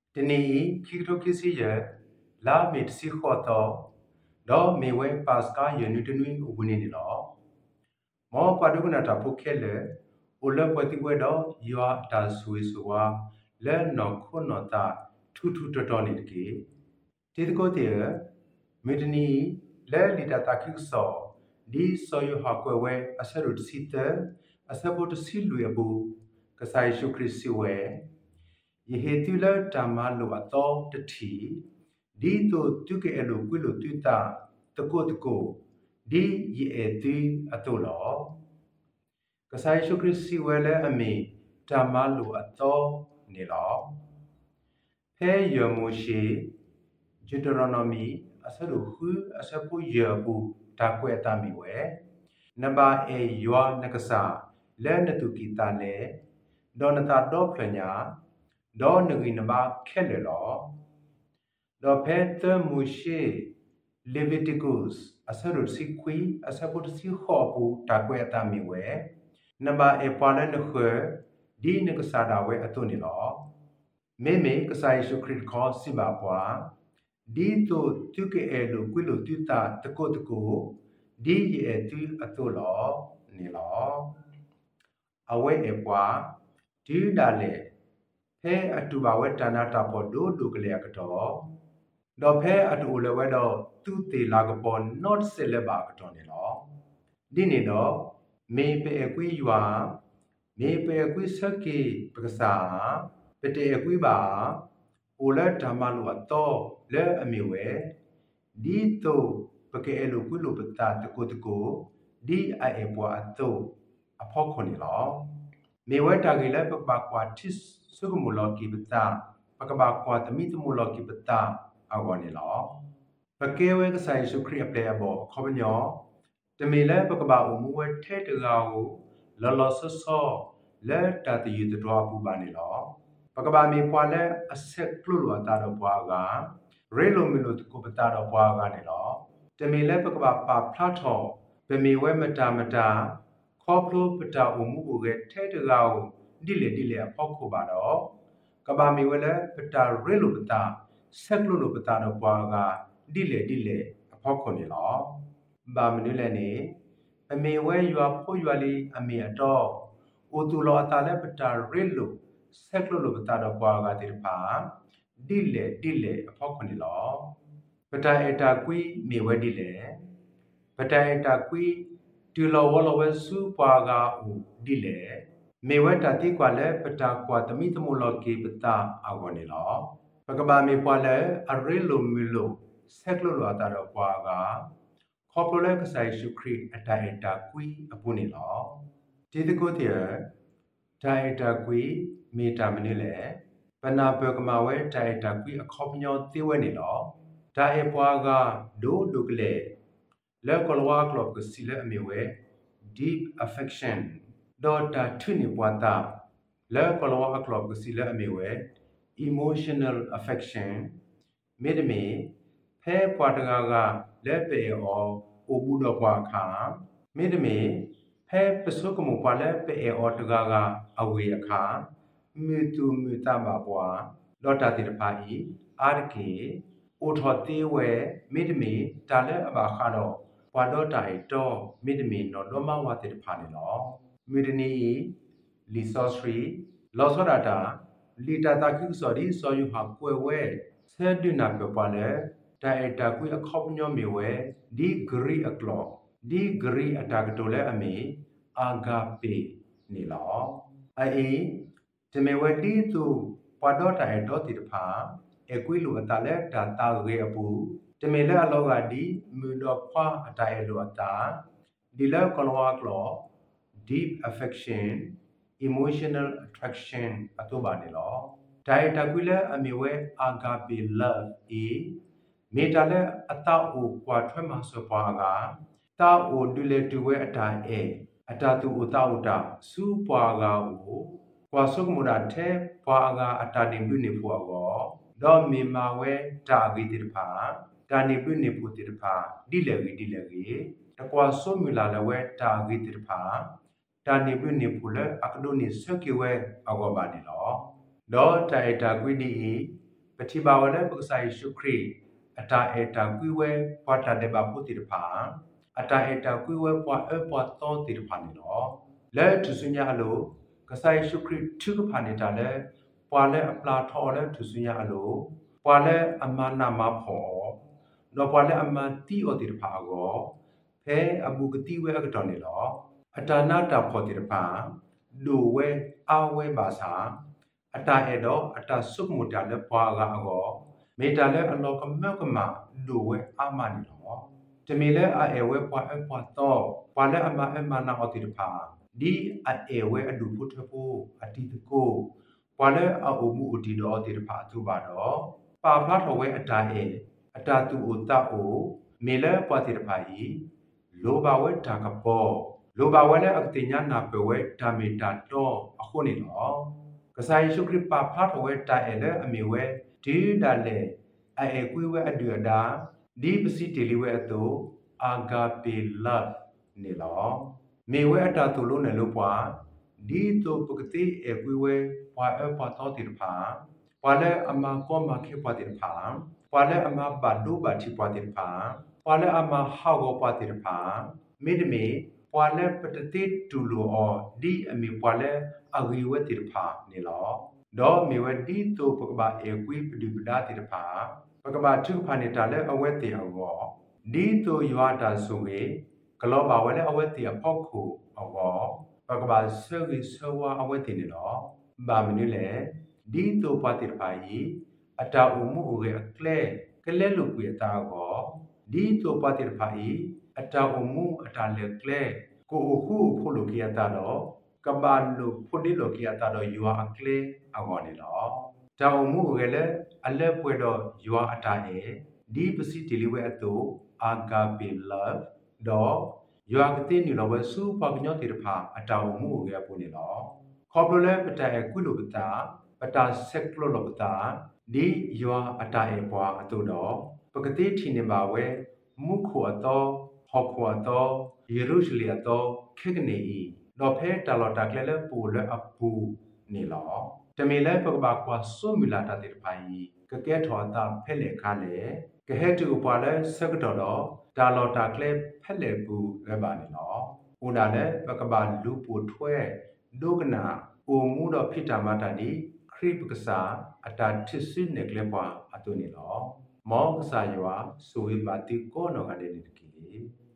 တနေ့ခိကတိုခိစီယလာမီတစီခေါ်တော့ဒေါ်မေဝဲပတ်စကာယနူတနွီဥပနေနေလောမောပဒုကနာတာဖုခဲလေဥလပတိဝဲတော့ယောတာဆွေဆွာလဲနော်ခုနော်တာထူထူတော်နေတကေတေတကိုတေမေတနီလဲလီတာတာခိဆောဒီဆိုယဟာကွယ်ဝဲအဆရုစီတအဆဘတ်စီလူယဘူကဆိုင်ရှုခရစ်စီဝဲယေဟေတူလတာမလိုအတော်တတီဒီတိုတုကေအလိုကွလိုတူတာတကိုတကိုဒီယေအတီအတိုလောကဆိုင်ရှုခရစ်စီဝဲလဲအမီတာမလိုအတော်နေလောဖဲယမိုရှိဂျူဒရိုနိုမီအဆရုခုအဆပူယဘူတာကွဲတာမီဝဲနဘာအေယောနကဆာလဲနတုကီတာလေဒေါနတာဒေါပလညာဒေါနဂီနဘာခဲလေလောဒေါဖဲတမူရှိလေဗီတီကုစ်အဆရုစီခွီအဆပုတစီခေါ်ပူတာကွဲတာမီဝဲနဘာအေပွာလနခွဲဒီနကဆာဒါဝဲအတုန်လောမေမေကဆိုင်ရှုခရစ်ခေါ်စီဘာပွာဒီတိုတုကေအလိုကွီလိုတူတာတကိုတကိုဒီယေတူအတုလောနေလောအဝဲအပွာဒီဒါလေဖဲအတူပါဝဲတနာတာပေါ်ဒိုဒုကလေကတော့တော့ဖဲအတူလေဝဲတော့သူတေလာကပေါ် not ဆလေဘာကတော့နေလောဒီနေတော့မေပေအကွေးယွာမေပေအကွေးစကေပကစားပတေအကွေးပါအိုလာဓမ္မလိုအတော့လဲအမီဝဲဒီတော့ပကေအလိုကွလိုပတာတကိုတကိုဒီအိုင်ပွာအတော့အဖို့ခွန်နေလောမေဝဲတာကေလဲပပကွာတစ်စုကမူလောကီပတာပကဘာကွာတမိတမူလောကီပတာအဝနေလောပကေဝဲကဆိုင်ရှုခရီအပလေဘောခေါပညောတမေလဲပကဘာအမှုဝဲထဲတကာကိုလောလောဆောဆောလဲတာတယူတော်ပူပါနေလောပကဘာမေပွာလဲအဆက်ကလုလောတာတော့ဘွားကရေလိုမီလိုတကိုပတာတော့ဘွားကနေလောတမေလဲပကဘာပါဖလာထောပမေဝဲမတာမတာခေါပလိုပတာအမှုကိုထဲတကာကိုဒီလေအဖောက်ခုပါတော့ကဘာမေဝဲလဲပတာရေလိုပတာဆက်ကလုလိုပတာတော့ဘွားကဒီလေအဖောက်ခုနေလောဘာမနုလဲနေအမေဝဲရွာဖို့ရွာလီအမေအတော့အိုတူလောအတာလဲပတာရေလိုဆက်ကလုလိုပတာတော့ဘွားကတိဖာဒီလေအဖောက်ခုနေလောပတာအတာကွီမေဝဲဒီလေပတာအတာကွီတူလောဝလောဝဲစုပွားကဦးဒီလေမေဝဲတာတိကွာလဲပတာကွာတမိတမလောကေပတာအဝနေလောပကဘာမေပွာလဲအရေလိုမီလိုဆက်ကလုလိုအတာတော့ဘွားကခေါပလိုလဲကဆိုင်ရှုခရီအတာအတာကွီအပူနေလောဒီတကိုတဲ့တိုင်တာကွီမီတာမနီလေပနာပကမာဝဲတိုင်တာကွီအခေါပညောတေဝဲနေလောတိုင်ပွားကဒိုကလေလဲကလဝါကလပ်ကစီလဲအမီဝဲ deep affection ဒေါ်တာထွနေပွားတာလဲကလဝါကလပ်ကစီလဲအမီဝဲ emotional affection မေဒမီဖဲပွားတကာကလဲပေအောအိုဘူးတော့ပွားခါမေဒမီဖဲပစုကမပွားလဲပေအောတကာကအဝေအခါမေတူမီတာပါပွားလော်တာတိတဖာဤအာရကေအိုထော်တေးဝဲမေဒမီတာလဲအဘာခါတော့ပွာတော့တိုင်တော့မေဒမီနော်လောမဝတိတဖာနေလောမေဒနီလီဆော့စရီလောဆောဒတာလီတာတာခိဆော်ဒီဆော်ယူဟာကွယ်ဝဲဆဲဒူနာပပွားလဲတိုင်တာကွေအခေါပညောမီဝဲဒီဂရီအကလောဒီဂရီအတာကတိုလဲအမီအာဂါပေနေလောအေတမေဝတီတူပွာတော့တိုင်တော့တိတဖာအကွေလိုအတာလဲတာတာရေအပူတမေလဲအလောကဒီမူတော့ခွာအတိုင်လိုအတာဒီလဲကလောကလော deep affection emotional attraction အတူပါနေလောတိုင်တာကွေလဲအမီဝဲအာဂါပေ love မေတာလဲအတောက်အိုကွာထွဲမှာဆိုပွားကတောက်အိုဒူလေတူဝဲအတာအတာတူအိုတောက်တာစူပွားကအိုကွာဆုကမူတာထဲပွားကအတာနေပြုနေဖို့အောဒေါ်မေမာဝဲတာဂီတိဖာတာနေပြုနေဖို့တိဖာဒီလေကြီးတကွာဆုမူလာလဲဝဲတာဂီတိဖာတာနေပြုနေဖို့လဲအကဒိုနေစကေဝဲအောပါနေလောဒေါ်တိုင်တာကွီဒီฏิบาวและปกษาเยซูคริสต์อัตราเอตากุยเวปอตาเดบาพุติรพาอัตราเอตากุยเวปอปอตอติรพานี่หรอและทุสุญญาโลกษาเยซูคริสต์ทุกพานิตาและปอและปลาทอและทุสุญญาโลปอและอมานามาพอดอปอและอมาตีอติรพาโกเพอบุกติเวอกตอนี่หรออัตานาตาพอติรพาดูเวอาเวบาสาอัตาเอดออัตาสุกมุตาและปอกาโกเมตาและอัลลอฮ์ก็เมื่อกมาดูเวอามานี่หรอจะมีและอาเอเวปอปอตอปอและอมานาอติรพาดีอาเอเวอดูพุทธภูอติตโกปอและอาอุมูอุติดอติรพาตุบาดอปาพลาทเวอัตาเออัตาตูอุตาโอเมเลปอติรพาอีโลบาเวตากปอโลบาเวและอักติญานาเปเวตาเมตาโตอโคนี่หรอกษาเยซูคริสต์ปาพลาทเวตาเอเลอเมเวดีดาเลอาเอกุยเวอเดือดาดีปสิติลิเวอโตอากาเปลัฟนี่หรอเมเวอัตาตุโลเนโลปวาดีโตปกติเอกุยเวปวาปอตอติรพาปวาเลอมาโกมาเคปวาติรพาปวาเลอมาบาดูบาทิปวาติรพาปวาเลอมาฮาวโกปวาติรพามิดเมปวาเลปตติตูโลอดีอเมปวาเลอากิเวติรพานี่หรอดอเมเวดีโตปกบาเอกุยปดิบดาติรพาปกบาทุกพานิตาเลอเวติอวอดีโตยวาตาสุเวกลอบาวเลอเวติอพอคูอวอปกบาเซกิสวาอเวตินี่หรอบามนี่เลดีโตปาติรพายีอัตาอุมุอุเรอเคลกเลลุกุยตาโกดีโตปาติรพายีอัตาอุมุอัตาเลเคลกูอุคูพุลุกิยตาโดกบาลุพุดิลุกิยตาโดยัวอเคลอวอนี่หรอตาอุมุอุเรเลอเลป่วยโดยัวอัตาเอดีปสิติลิเวอโตอากาเปลัฟดอยัวกตินี่หรอเวสูปากญอติรพาอัตาอุมุอุเรปุนี่หรอขอบเลปตาเอกุลุปตาปตาเซกโลลปตาดียัวอัตาเอปวาอโตดอปกติทินิบาเวมุขวโตฮอกวโตเยรูชเลโตเคกเนอีดอเพตาลอตาเคเลปูเลอปูนี่หรอจะมีเลปกบากว่าสุมิลาตาติรพายีกะแกถอตาเพเลคาเลกะเฮตุปวาเลเซกดอดอตาลอตาเคลเพเลปูเรบานี่หรออุดาเลปกบาลูปูถ้วยดูกนาอูมูดอพิตามาตาดีครีปกษาอัตาทิสิเนกเลปวาอตุนี่หรอมอกษายวาสุวิบาติโกโนกาเดนิตกี